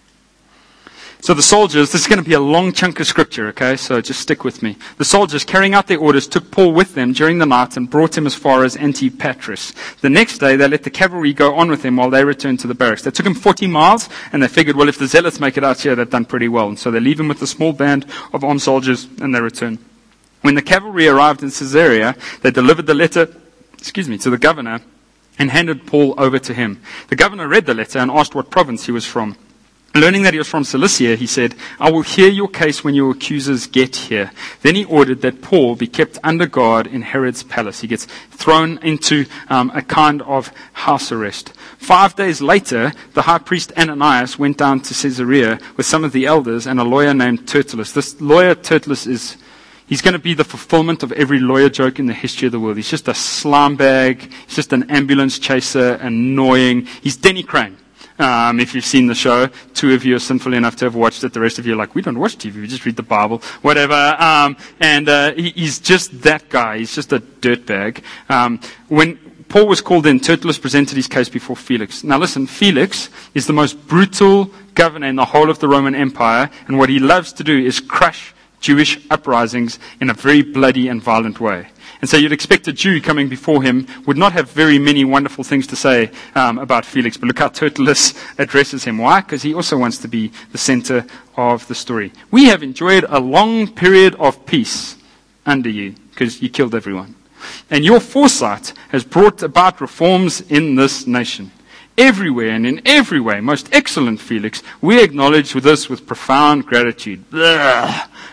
[SPEAKER 1] So the soldiers, this is going to be a long chunk of scripture, okay? So just stick with me. The soldiers, carrying out their orders, took Paul with them during the night and brought him as far as Antipatris. The next day, they let the cavalry go on with him while they returned to the barracks. They took him forty miles, and they figured, well, if the zealots make it out here, they've done pretty well. And so they leave him with a small band of armed soldiers, and they return. When the cavalry arrived in Caesarea, they delivered the letter, excuse me, to the governor and handed Paul over to him. The governor read the letter and asked what province he was from. Learning that he was from Cilicia, he said, I will hear your case when your accusers get here. Then he ordered that Paul be kept under guard in Herod's palace. He gets thrown into um, a kind of house arrest. Five days later, the high priest Ananias went down to Caesarea with some of the elders and a lawyer named Tertullus. This lawyer Tertullus is, he's going to be the fulfillment of every lawyer joke in the history of the world. He's just a slime bag. He's just an ambulance chaser, annoying. He's Denny Crane. Um, if you've seen the show, two of you are sinful enough to have watched it. The rest of you are like, we don't watch T V, we just read the Bible, whatever. Um, and uh, he, he's just that guy. He's just a dirtbag. Um, when Paul was called in, Tertullus presented his case before Felix. Now listen, Felix is the most brutal governor in the whole of the Roman Empire, and what he loves to do is crush Jewish uprisings in a very bloody and violent way. And so you'd expect a Jew coming before him would not have very many wonderful things to say um, about Felix. But look how Tertullus addresses him. Why? Because he also wants to be the center of the story. We have enjoyed a long period of peace under you because you killed everyone. And your foresight has brought about reforms in this nation. Everywhere and in every way, most excellent Felix, we acknowledge this with profound gratitude. Blah.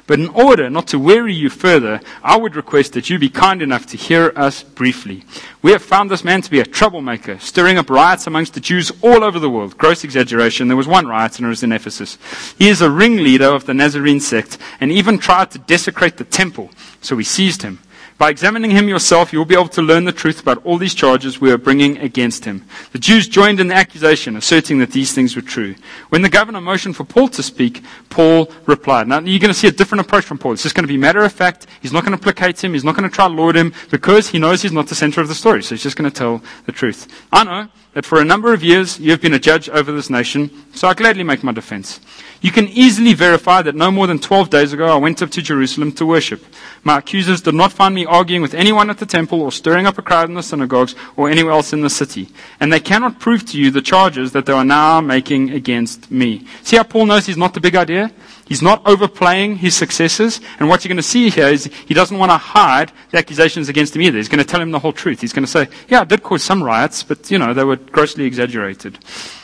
[SPEAKER 1] But in order not to weary you further, I would request that you be kind enough to hear us briefly. We have found this man to be a troublemaker, stirring up riots amongst the Jews all over the world. Gross exaggeration. There was one riot, and it was in Ephesus. He is a ringleader of the Nazarene sect, and even tried to desecrate the temple. So we seized him. By examining him yourself, you will be able to learn the truth about all these charges we are bringing against him. The Jews joined in the accusation, asserting that these things were true. When the governor motioned for Paul to speak, Paul replied. Now, you're going to see a different approach from Paul. It's just going to be matter of fact. He's not going to placate him. He's not going to try to lord him, because he knows he's not the center of the story. So he's just going to tell the truth. I know that for a number of years you have been a judge over this nation, so I gladly make my defense. You can easily verify that no more than twelve days ago I went up to Jerusalem to worship. My accusers did not find me arguing with anyone at the temple or stirring up a crowd in the synagogues or anywhere else in the city. And they cannot prove to you the charges that they are now making against me. See how Paul knows he's not the big idea? He's not overplaying his successes. And what you're going to see here is he doesn't want to hide the accusations against him either. He's going to tell him the whole truth. He's going to say, yeah, I did cause some riots, but, you know, they were grossly exaggerated.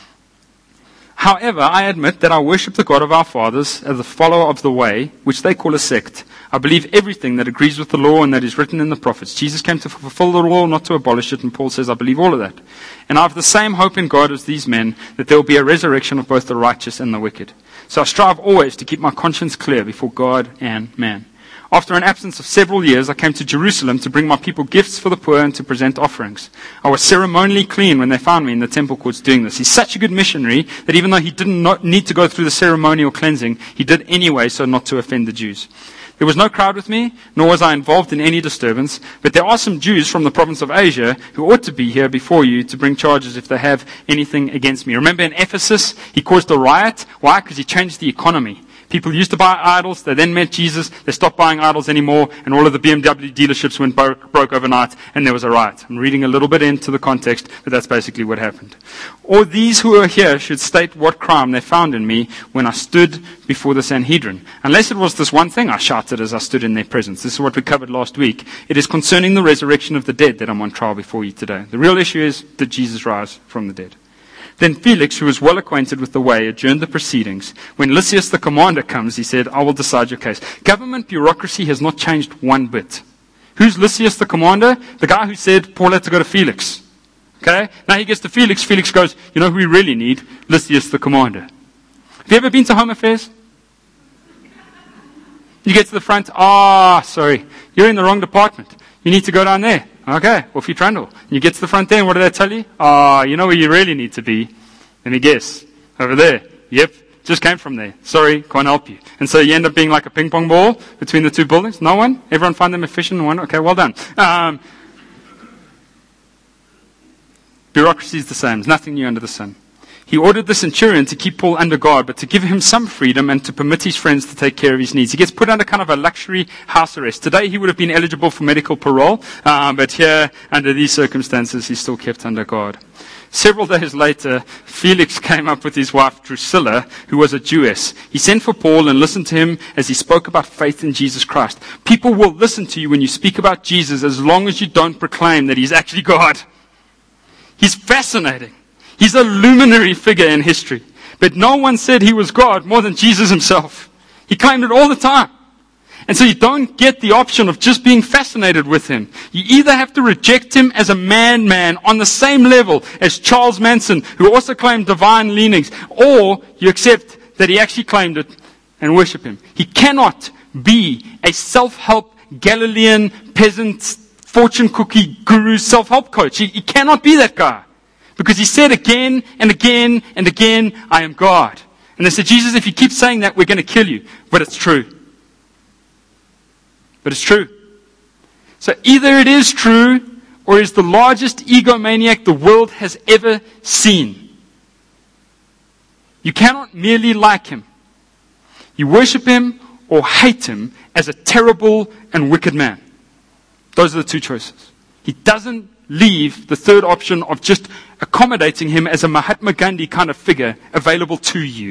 [SPEAKER 1] However, I admit that I worship the God of our fathers as a follower of the way, which they call a sect. I believe everything that agrees with the law and that is written in the prophets. Jesus came to fulfill the law, not to abolish it, and Paul says, I believe all of that. And I have the same hope in God as these men, that there will be a resurrection of both the righteous and the wicked. So I strive always to keep my conscience clear before God and man. After an absence of several years, I came to Jerusalem to bring my people gifts for the poor and to present offerings. I was ceremonially clean when they found me in the temple courts doing this. He's such a good missionary that even though he didn't not need to go through the ceremonial cleansing, he did anyway so not to offend the Jews. There was no crowd with me, nor was I involved in any disturbance, but there are some Jews from the province of Asia who ought to be here before you to bring charges if they have anything against me. Remember in Ephesus, he caused a riot. Why? Because he changed the economy. People used to buy idols, they then met Jesus, they stopped buying idols anymore, and all of the B M W dealerships went broke, broke overnight, and there was a riot. I'm reading a little bit into the context, but that's basically what happened. Or these who are here should state what crime they found in me when I stood before the Sanhedrin. Unless it was this one thing I shouted as I stood in their presence. This is what we covered last week. It is concerning the resurrection of the dead that I'm on trial before you today. The real issue is, did Jesus rise from the dead? Then Felix, who was well acquainted with the way, adjourned the proceedings. When Lysias the commander comes, he said, I will decide your case. Government bureaucracy has not changed one bit. Who's Lysias the commander? The guy who said Paul had to go to Felix. Okay? Now he gets to Felix. Felix goes, you know who we really need? Lysias the commander. Have you ever been to Home Affairs? You get to the front. Ah, oh, sorry. You're in the wrong department. You need to go down there. Okay, off you trundle. You get to the front there, and what do they tell you? Ah, oh, you know where you really need to be. Let me guess. Over there. Yep, just came from there. Sorry, can't help you. And so you end up being like a ping pong ball between the two buildings. No one? Everyone find them efficient? One? Okay, well done. Um, bureaucracy is the same. There's nothing new under the sun. He ordered the centurion to keep Paul under guard, but to give him some freedom and to permit his friends to take care of his needs. He gets put under kind of a luxury house arrest. Today he would have been eligible for medical parole, um, but here, under these circumstances, he's still kept under guard. Several days later, Felix came up with his wife Drusilla, who was a Jewess. He sent for Paul and listened to him as he spoke about faith in Jesus Christ. People will listen to you when you speak about Jesus as long as you don't proclaim that he's actually God. He's fascinating. He's a luminary figure in history. But no one said he was God more than Jesus himself. He claimed it all the time. And so you don't get the option of just being fascinated with him. You either have to reject him as a man-man on the same level as Charles Manson, who also claimed divine leanings, or you accept that he actually claimed it and worship him. He cannot be a self-help Galilean peasant fortune cookie guru self-help coach. He, he cannot be that guy. Because he said again and again and again, I am God. And they said, Jesus, if you keep saying that, we're going to kill you. But it's true. But it's true. So either it is true, or is the largest egomaniac the world has ever seen. You cannot merely like him. You worship him or hate him as a terrible and wicked man. Those are the two choices. He doesn't leave the third option of just accommodating him as a Mahatma Gandhi kind of figure available to you.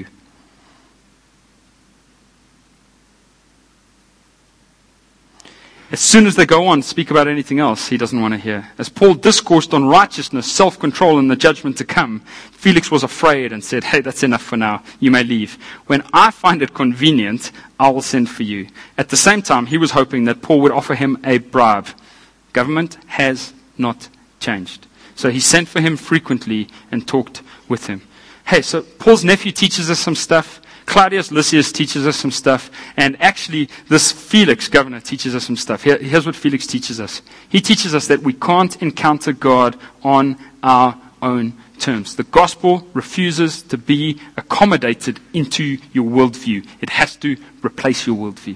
[SPEAKER 1] As soon as they go on to speak about anything else, he doesn't want to hear. As Paul discoursed on righteousness, self-control, and the judgment to come, Felix was afraid and said, hey, that's enough for now. You may leave. When I find it convenient, I will send for you. At the same time, he was hoping that Paul would offer him a bribe. Government has not changed. So he sent for him frequently and talked with him. Hey, so Paul's nephew teaches us some stuff. Claudius Lysias teaches us some stuff. And actually, this Felix, governor, teaches us some stuff. Here, here's what Felix teaches us. He teaches us that we can't encounter God on our own terms. The gospel refuses to be accommodated into your worldview. It has to replace your worldview.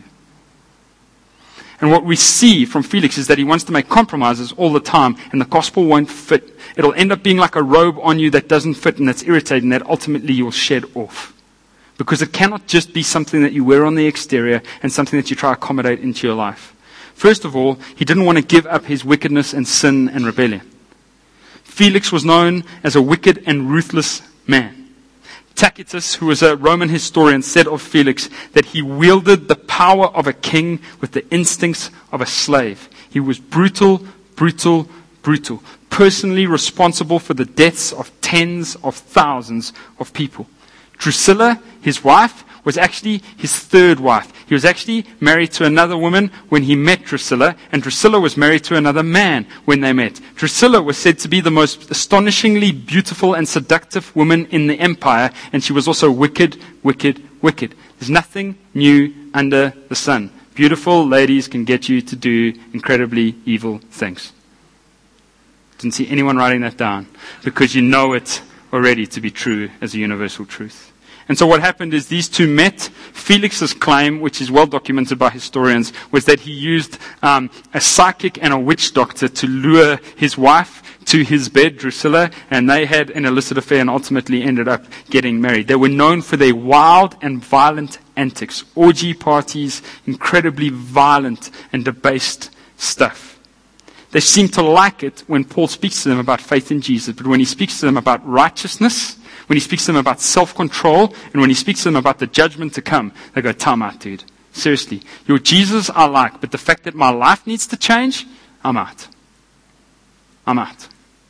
[SPEAKER 1] And what we see from Felix is that he wants to make compromises all the time, and the gospel won't fit. It'll end up being like a robe on you that doesn't fit and that's irritating, that ultimately you'll shed off. Because it cannot just be something that you wear on the exterior and something that you try to accommodate into your life. First of all, he didn't want to give up his wickedness and sin and rebellion. Felix was known as a wicked and ruthless man. Tacitus, who was a Roman historian, said of Felix that he wielded the power of a king with the instincts of a slave. He was brutal, brutal, brutal. Personally responsible for the deaths of tens of thousands of people. Drusilla, his wife, was actually his third wife. He was actually married to another woman when he met Drusilla, and Drusilla was married to another man when they met. Drusilla was said to be the most astonishingly beautiful and seductive woman in the empire, and she was also wicked, wicked, wicked. There's nothing new under the sun. Beautiful ladies can get you to do incredibly evil things. Didn't see anyone writing that down, because you know it already to be true as a universal truth. And so what happened is these two met. Felix's claim, which is well documented by historians, was that he used um, a psychic and a witch doctor to lure his wife to his bed, Drusilla, and they had an illicit affair and ultimately ended up getting married. They were known for their wild and violent antics, orgy parties, incredibly violent and debased stuff. They seem to like it when Paul speaks to them about faith in Jesus, but when he speaks to them about righteousness, when he speaks to them about self-control, and when he speaks to them about the judgment to come, they go, time out, dude. Seriously. Your Jesus I like, but the fact that my life needs to change, I'm out. I'm out.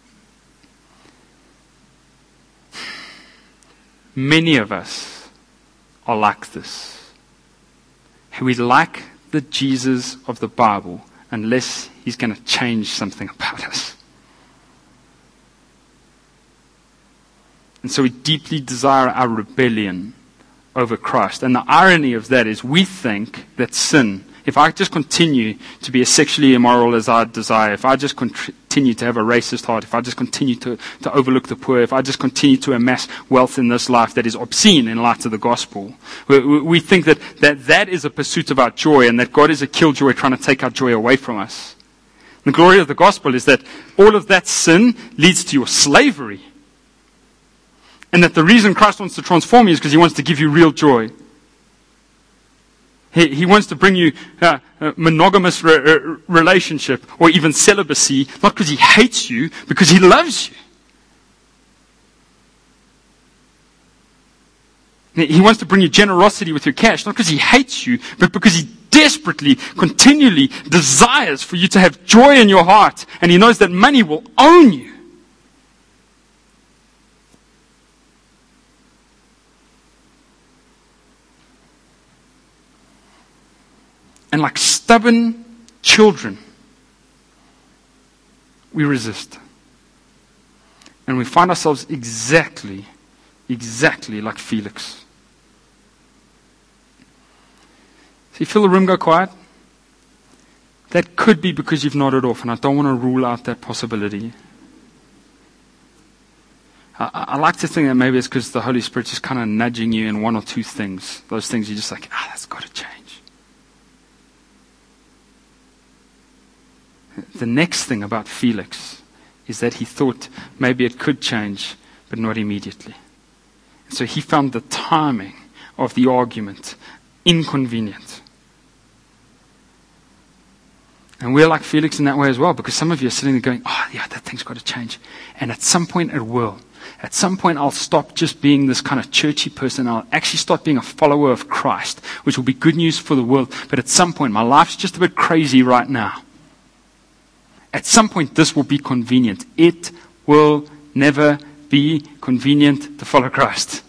[SPEAKER 1] Many of us are like this. We like the Jesus of the Bible unless he's going to change something about us. And so we deeply desire our rebellion over Christ. And the irony of that is we think that sin, if I just continue to be as sexually immoral as I desire, if I just continue to have a racist heart, if I just continue to, to overlook the poor, if I just continue to amass wealth in this life that is obscene in light of the gospel, we, we think that, that that is a pursuit of our joy and that God is a killjoy trying to take our joy away from us. The glory of the gospel is that all of that sin leads to your slavery. And that the reason Christ wants to transform you is because he wants to give you real joy. He, he wants to bring you uh, a monogamous re- re- relationship or even celibacy, not because he hates you, because he loves you. He wants to bring you generosity with your cash, not because he hates you, but because he desperately, continually desires for you to have joy in your heart. And he knows that money will own you. And like stubborn children, we resist. And we find ourselves exactly, exactly like Felix. So you feel the room go quiet? That could be because you've nodded off, and I don't want to rule out that possibility. I, I like to think that maybe it's because the Holy Spirit's just kind of nudging you in one or two things. Those things you're just like, ah, that's got to change. The next thing about Felix is that he thought maybe it could change, but not immediately. So he found the timing of the argument inconvenient. And we're like Felix in that way as well, because some of you are sitting there going, oh yeah, that thing's got to change. And at some point it will. At some point, I'll stop just being this kind of churchy person. I'll actually start being a follower of Christ, which will be good news for the world. But at some point, my life's just a bit crazy right now. At some point, this will be convenient. It will never be convenient to follow Christ.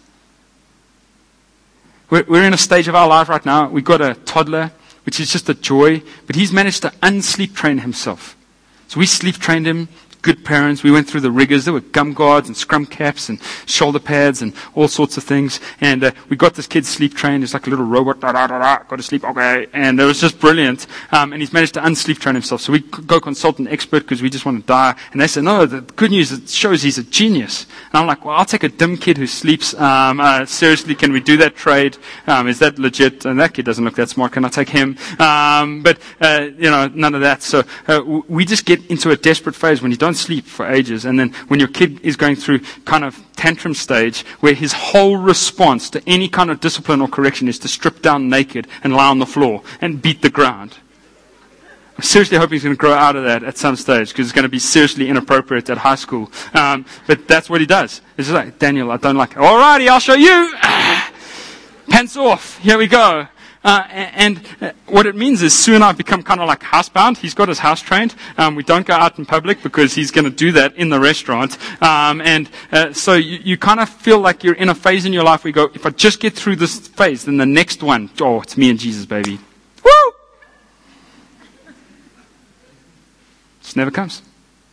[SPEAKER 1] We're, we're in a stage of our life right now. We've got a toddler, which is just a joy, but he's managed to unsleep train himself. So we sleep trained him. Good parents. We went through the rigors. There were gum guards and scrum caps and shoulder pads and all sorts of things. And uh, we got this kid sleep trained. It's like a little robot. Da, da, da, da, got to sleep. Okay. And it was just brilliant. Um, and he's managed to unsleep train himself. So we go consult an expert because we just want to die. And they said, no, the good news, it shows he's a genius. And I'm like, well, I'll take a dim kid who sleeps. Um, uh, seriously, can we do that trade? Um, is that legit? And that kid doesn't look that smart. Can I take him? Um, but, uh, you know, none of that. So uh, w- we just get into a desperate phase when you don't sleep for ages, and then when your kid is going through kind of tantrum stage where his whole response to any kind of discipline or correction is to strip down naked and lie on the floor and beat the ground. I seriously hope he's going to grow out of that at some stage, because it's going to be seriously inappropriate at high school. Um, but that's what he does. It's just like, Daniel, I don't like it. Alrighty, I'll show you. Pants off. Here we go. Uh, and uh, what it means is Sue and I have become kind of like housebound. He's got his house trained. Um, we don't go out in public because he's going to do that in the restaurant. Um, and uh, so you, you kind of feel like you're in a phase in your life where you go, if I just get through this phase, then the next one, oh, it's me and Jesus, baby. Woo! Just never comes.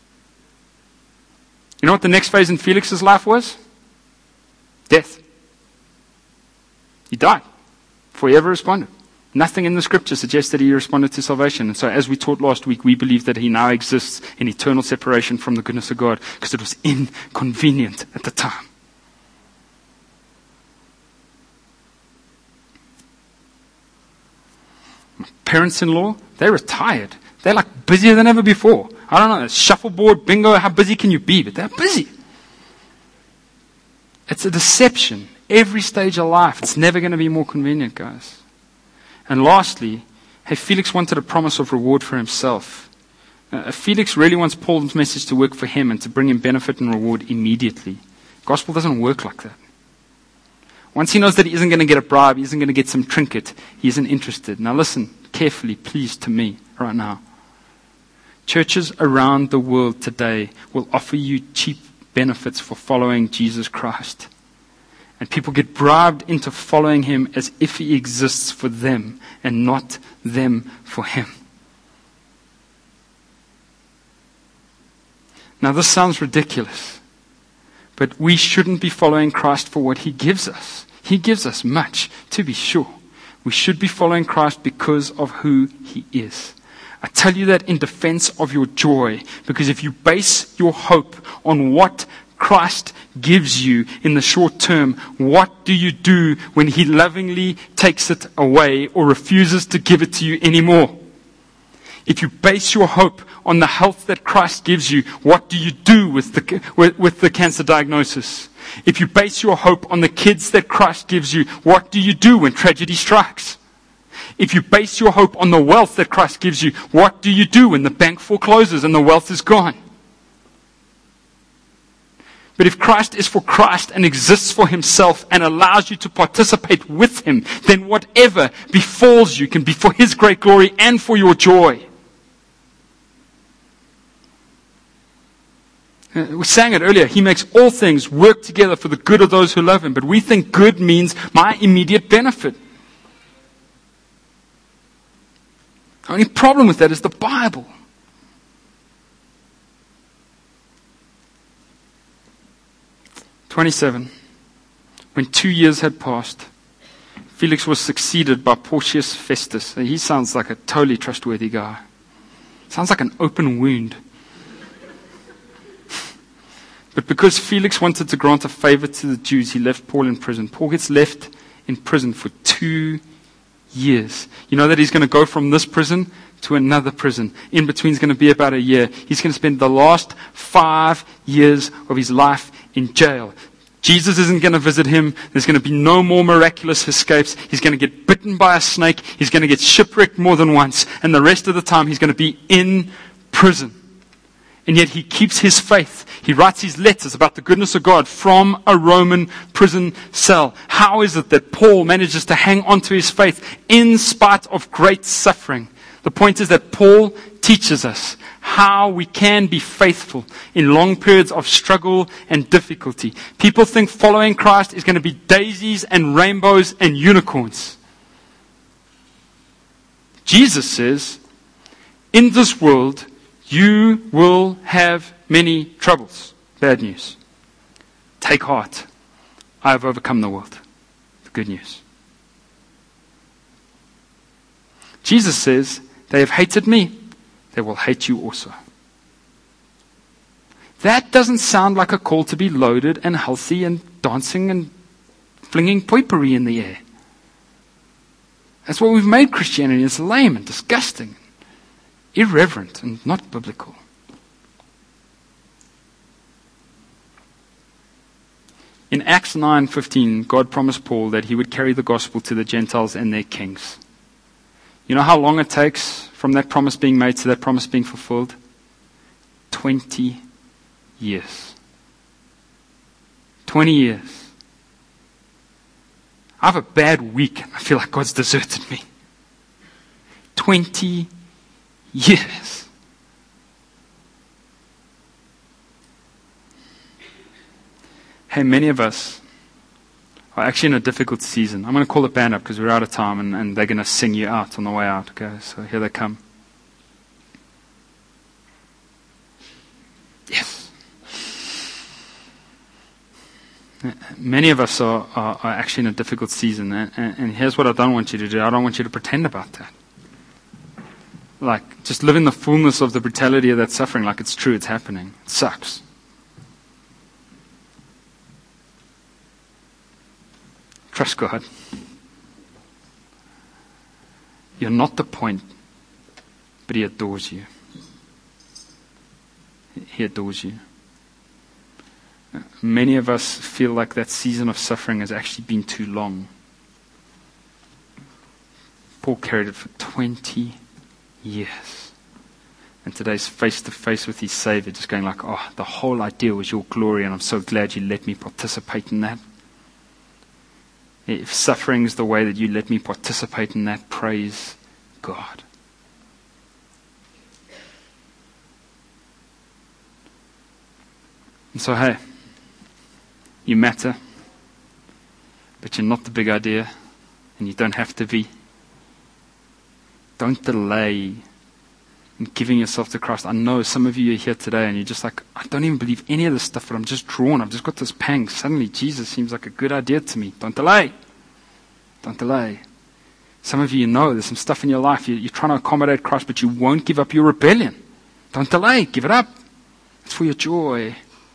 [SPEAKER 1] You know what the next phase in Felix's life was? Death. He died. Before he ever responded. Nothing in the scripture suggests that he responded to salvation. And so as we taught last week, we believe that he now exists in eternal separation from the goodness of God because it was inconvenient at the time. My parents-in-law, they're retired. They're like busier than ever before. I don't know, shuffleboard, bingo, how busy can you be? But they're busy. It's a deception. Every stage of life, it's never going to be more convenient, guys. And lastly, hey, Felix wanted a promise of reward for himself. Uh, Felix really wants Paul's message to work for him and to bring him benefit and reward immediately. Gospel doesn't work like that. Once he knows that he isn't going to get a bribe, he isn't going to get some trinket, he isn't interested. Now listen carefully, please, to me right now. Churches around the world today will offer you cheap benefits for following Jesus Christ. And people get bribed into following him as if he exists for them and not them for him. Now this sounds ridiculous, but we shouldn't be following Christ for what he gives us. He gives us much, to be sure. We should be following Christ because of who he is. I tell you that in defense of your joy, because if you base your hope on what Christ gives you in the short term, what do you do when he lovingly takes it away or refuses to give it to you anymore? If you base your hope on the health that Christ gives you, what do you do with the, with, with the cancer diagnosis? If you base your hope on the kids that Christ gives you, what do you do when tragedy strikes? If you base your hope on the wealth that Christ gives you, what do you do when the bank forecloses and the wealth is gone? But if Christ is for Christ and exists for himself and allows you to participate with him, then whatever befalls you can be for his great glory and for your joy. We sang it earlier. He makes all things work together for the good of those who love him. But we think good means my immediate benefit. The only problem with that is the Bible. twenty-seven. When two years had passed, Felix was succeeded by Porcius Festus. He sounds like a totally trustworthy guy. Sounds like an open wound. But because Felix wanted to grant a favor to the Jews, he left Paul in prison. Paul gets left in prison for two years. You know that he's going to go from this prison to another prison. In between is going to be about a year. He's going to spend the last five years of his life in jail. Jesus isn't going to visit him. There's going to be no more miraculous escapes. He's going to get bitten by a snake. He's going to get shipwrecked more than once. And the rest of the time he's going to be in prison. And yet he keeps his faith. He writes his letters about the goodness of God from a Roman prison cell. How is it that Paul manages to hang on to his faith in spite of great suffering? The point is that Paul teaches us how we can be faithful in long periods of struggle and difficulty. People think following Christ is going to be daisies and rainbows and unicorns. Jesus says, in this world, you will have many troubles. Bad news. Take heart. I have overcome the world. The good news. Jesus says, they have hated me. They will hate you also. That doesn't sound like a call to be loaded and healthy and dancing and flinging potpourri in the air. That's what we've made Christianity. It's lame and disgusting, irreverent and not biblical. In Acts nine fifteen, God promised Paul that he would carry the gospel to the Gentiles and their kings. You know how long it takes from that promise being made to that promise being fulfilled? Twenty years. Twenty years. I have a bad week and I feel like God's deserted me. Twenty years. Hey, many of us are actually in a difficult season. I'm going to call the band up because we're out of time and, and they're going to sing you out on the way out. Okay, so here they come. Yes. Many of us are, are, are actually in a difficult season. And, and, and here's what I don't want you to do. I don't want you to pretend about that. Like, just live in the fullness of the brutality of that suffering like it's true, it's happening. It sucks. Trust God. You're not the point, but He adores you. He adores you. Many of us feel like that season of suffering has actually been too long. Paul carried it for twenty years. And today's face to face with his Savior, just going like, oh, the whole idea was your glory, and I'm so glad you let me participate in that. If suffering is the way that you let me participate in that, praise God. And so, hey, you matter, but you're not the big idea, and you don't have to be. Don't delay in giving yourself to Christ. I know some of you are here today and you're just like, I don't even believe any of this stuff, but I'm just drawn. I've just got this pang. Suddenly Jesus seems like a good idea to me. Don't delay. Don't delay. Some of you know there's some stuff in your life. You're, you're trying to accommodate Christ, but you won't give up your rebellion. Don't delay. Give it up. It's for your joy.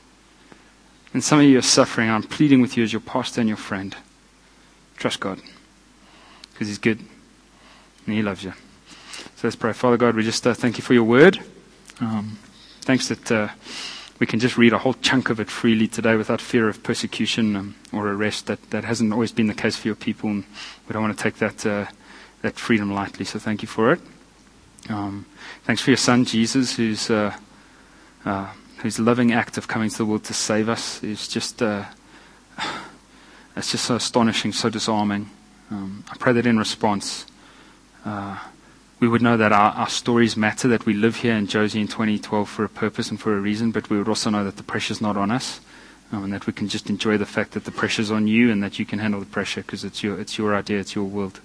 [SPEAKER 1] And some of you are suffering. I'm pleading with you as your pastor and your friend. Trust God. Because He's good. And He loves you. So let's pray. Father God, we just uh, thank you for your word. Um, thanks that uh, we can just read a whole chunk of it freely today without fear of persecution um, or arrest. That, that hasn't always been the case for your people, and we don't want to take that uh, that freedom lightly. So thank you for it. Um, thanks for your Son, Jesus, whose uh, uh, whose loving act of coming to the world to save us is just uh, it's just so astonishing, so disarming. Um, I pray that in response, uh, we would know that our, our stories matter, that we live here in Josie in twenty twelve for a purpose and for a reason, but we would also know that the pressure's not on us, um, and that we can just enjoy the fact that the pressure's on you and that you can handle the pressure because it's your it's your idea, it's your world.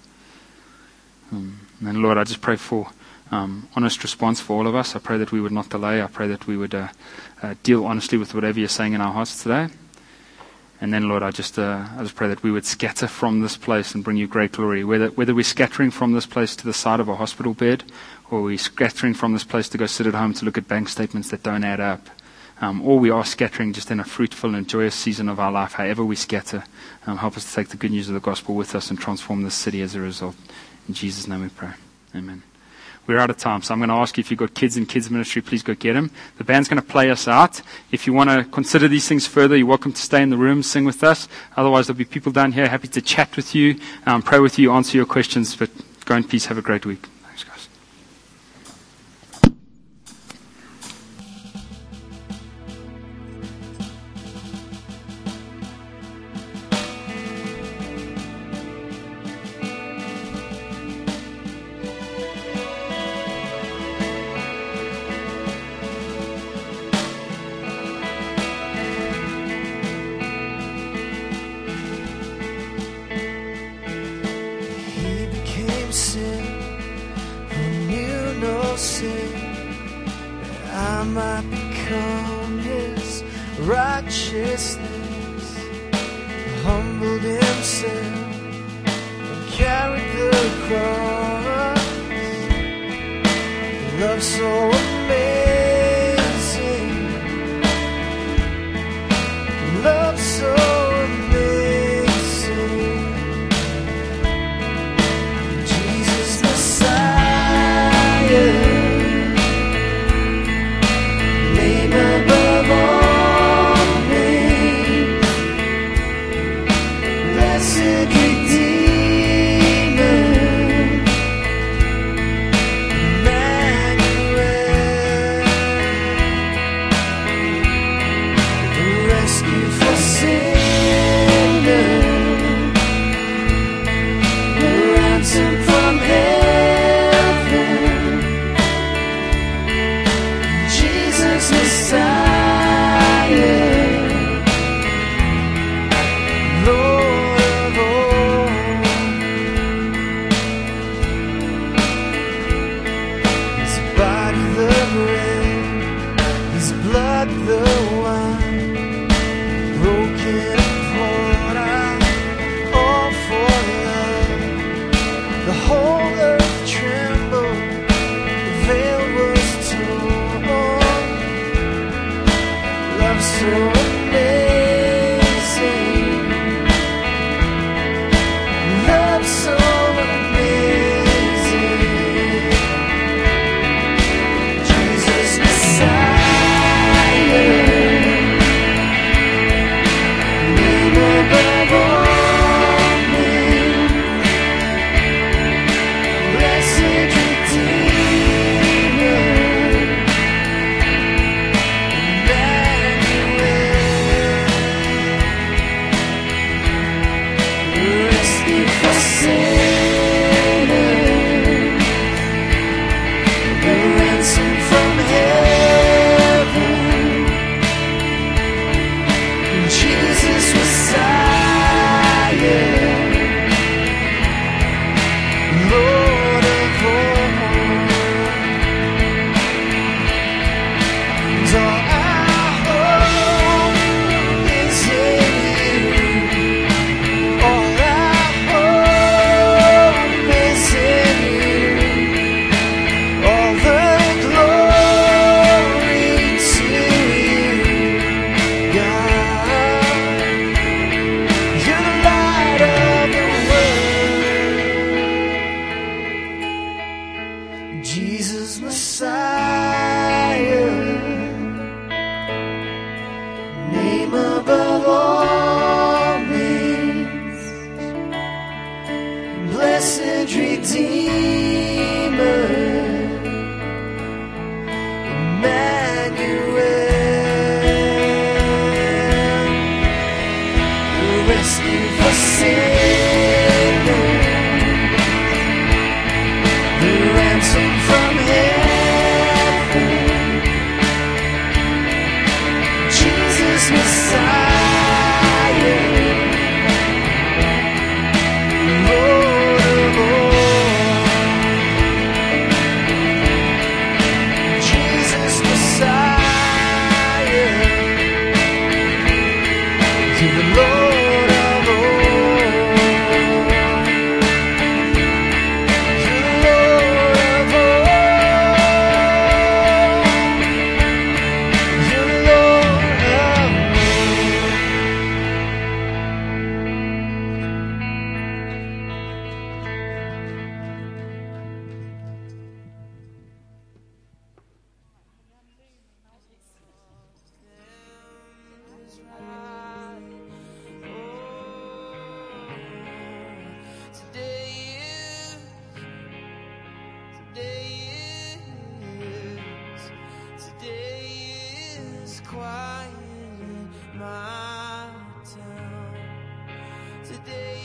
[SPEAKER 1] Um, and Lord, I just pray for um, honest response for all of us. I pray that we would not delay. I pray that we would uh, uh, deal honestly with whatever you're saying in our hearts today. And then, Lord, I just uh, I just pray that we would scatter from this place and bring you great glory. Whether whether we're scattering from this place to the side of a hospital bed, or we're scattering from this place to go sit at home to look at bank statements that don't add up, um, or we are scattering just in a fruitful and joyous season of our life, however we scatter, um, help us to take the good news of the gospel with us and transform this city as a result. In Jesus' name we pray. Amen. We're out of time, so I'm going to ask you, if you've got kids in kids ministry, please go get them. The band's going to play us out. If you want to consider these things further, you're welcome to stay in the room, sing with us. Otherwise, there'll be people down here happy to chat with you, um, pray with you, answer your questions. But go in peace. Have a great week. Thanks, guys.
[SPEAKER 2] sin, that I might become his righteousness. He humbled himself and carried the cross. Love so amazing, love so amazing. Jesus Messiah, name above all names, blessed Redeemer, Emmanuel, the rescue for sinners, the ransom from heaven. Jesus Messiah, Lord of all. His body the bread, his blood the wine, broken and poured out, all for love. The whole earth trembled, the veil was torn. Love so amazing, love so amazing. Jesus Messiah, name above all names, blessed Redeemer, Emmanuel, the rescue for sinners, the ransom from heaven. Jesus Messiah, Lord of all. And all our hope is in you. All our hope is in you. All the glory to you, God. You're the light of the world. Jesus Messiah, name above all names, blessed Redeemer, Emmanuel, the rescue for sinners, the ransom from heaven. Jesus Messiah, Lord of all. Jesus Messiah, to the Lord of all. To the Lord of all. To the Lord of Today is, today is, today is quiet in my town. Today